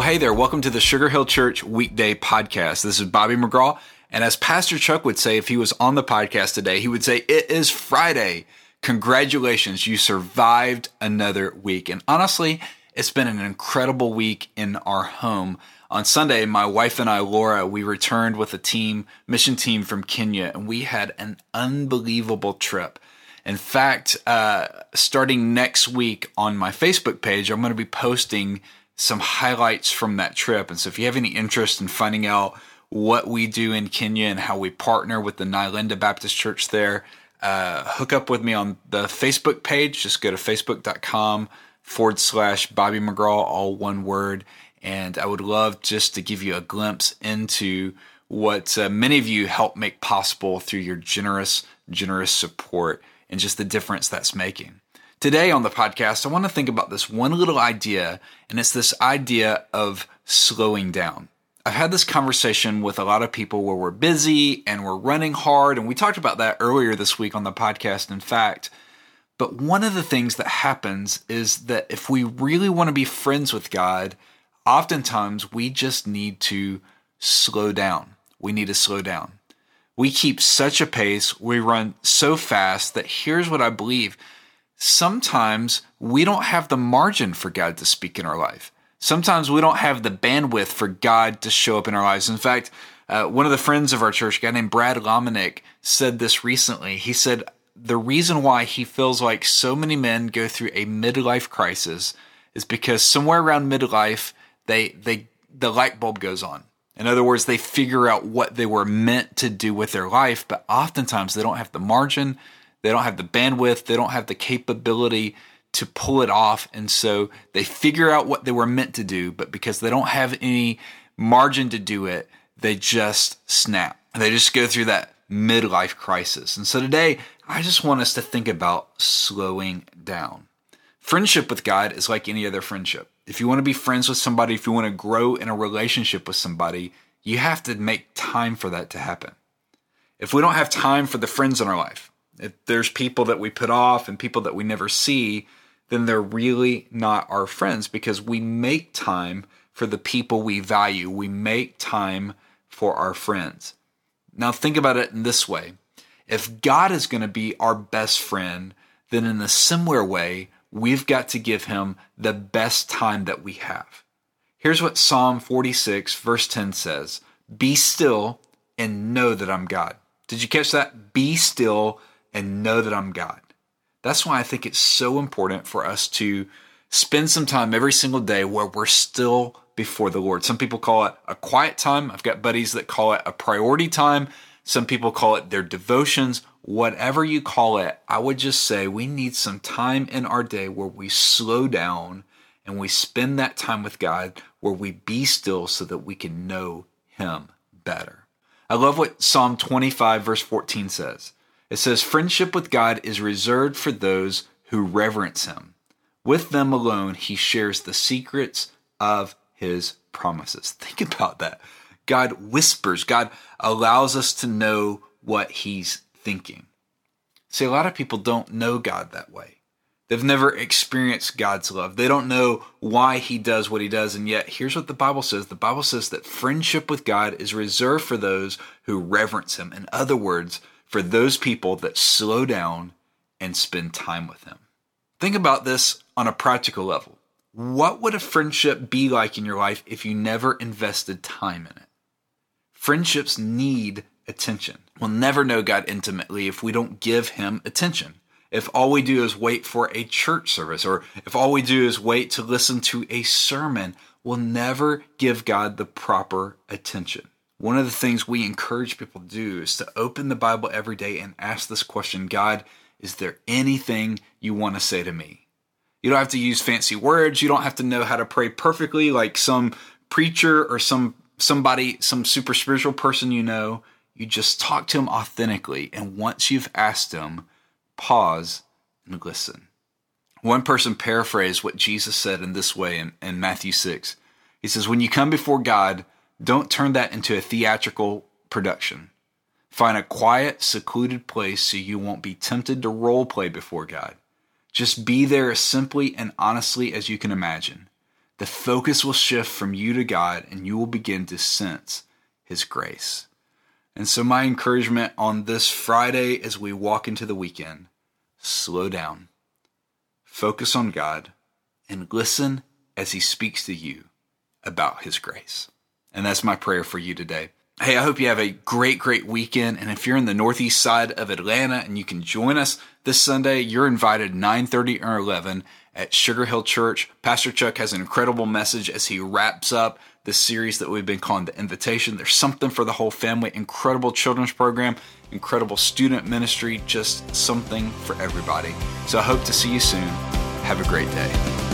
hey there. Welcome to the Sugar Hill Church Weekday Podcast. This is Bobby McGraw. And as Pastor Chuck would say if he was on the podcast today, he would say, it is Friday. Congratulations, you survived another week. And honestly, it's been an incredible week in our home. On Sunday, my wife and I, Laura, we returned with a mission team from Kenya, and we had an unbelievable trip. In fact, starting next week on my Facebook page, I'm going to be posting some highlights from that trip. And so if you have any interest in finding out what we do in Kenya and how we partner with the Nylinda Baptist Church there, hook up with me on the Facebook page. Just go to facebook.com/Bobby McGraw, all one word. And I would love just to give you a glimpse into what many of you help make possible through your generous support and just the difference that's making. Today on the podcast, I want to think about this one little idea, and it's this idea of slowing down. I've had this conversation with a lot of people where we're busy and we're running hard, and we talked about that earlier this week on the podcast, in fact. But one of the things that happens is that if we really want to be friends with God, oftentimes we just need to slow down. We need to slow down. We keep such a pace, we run so fast that here's what I believe. Sometimes we don't have the margin for God to speak in our life. Sometimes we don't have the bandwidth for God to show up in our lives. In fact, one of the friends of our church, a guy named Brad Lomenick, said this recently. He said the reason why he feels like so many men go through a midlife crisis is because somewhere around midlife, the light bulb goes on. In other words, they figure out what they were meant to do with their life, but oftentimes they don't have the margin, they don't have the bandwidth, they don't have the capability to pull it off. And so they figure out what they were meant to do, but because they don't have any margin to do it, they just snap. They just go through that midlife crisis. And so today, I just want us to think about slowing down. Friendship with God is like any other friendship. If you want to be friends with somebody, if you want to grow in a relationship with somebody, you have to make time for that to happen. If we don't have time for the friends in our life, if there's people that we put off and people that we never see, then they're really not our friends because we make time for the people we value. We make time for our friends. Now think about it in this way. If God is going to be our best friend, then in a similar way, we've got to give him the best time that we have. Here's what Psalm 46 verse 10 says. Be still and know that I'm God. Did you catch that? Be still and know that I'm God. That's why I think it's so important for us to spend some time every single day where we're still before the Lord. Some people call it a quiet time. I've got buddies that call it a priority time. Some people call it their devotions. Whatever you call it, I would just say we need some time in our day where we slow down and we spend that time with God, where we be still so that we can know him better. I love what Psalm 25 verse 14 says. It says, friendship with God is reserved for those who reverence him. With them alone, he shares the secrets of his promises. Think about that. God whispers. God allows us to know what he's thinking. See, a lot of people don't know God that way. They've never experienced God's love. They don't know why he does what he does. And yet, here's what the Bible says. The Bible says that friendship with God is reserved for those who reverence him. In other words, for those people that slow down and spend time with him. Think about this on a practical level. What would a friendship be like in your life if you never invested time in it? Friendships need attention. We'll never know God intimately if we don't give him attention. If all we do is wait for a church service, or if all we do is wait to listen to a sermon, we'll never give God the proper attention. One of the things we encourage people to do is to open the Bible every day and ask this question, God, is there anything you want to say to me? You don't have to use fancy words. You don't have to know how to pray perfectly like some preacher or some super spiritual person you know. You just talk to him authentically. And once you've asked him, pause and listen. One person paraphrased what Jesus said in this way in Matthew 6. He says, when you come before God, don't turn that into a theatrical production. Find a quiet, secluded place so you won't be tempted to role play before God. Just be there as simply and honestly as you can imagine. the focus will shift from you to God, and you will begin to sense His grace. And so my encouragement on this Friday as we walk into the weekend, slow down, focus on God, and listen as He speaks to you about His grace. And that's my prayer for you today. Hey, I hope you have a great weekend. And if you're in the northeast side of Atlanta and you can join us this Sunday, you're invited 9:30 or 11 at Sugar Hill Church. Pastor Chuck has an incredible message as he wraps up this series that we've been calling The Invitation. There's something for the whole family. Incredible children's program, incredible student ministry, just something for everybody. So I hope to see you soon. Have a great day.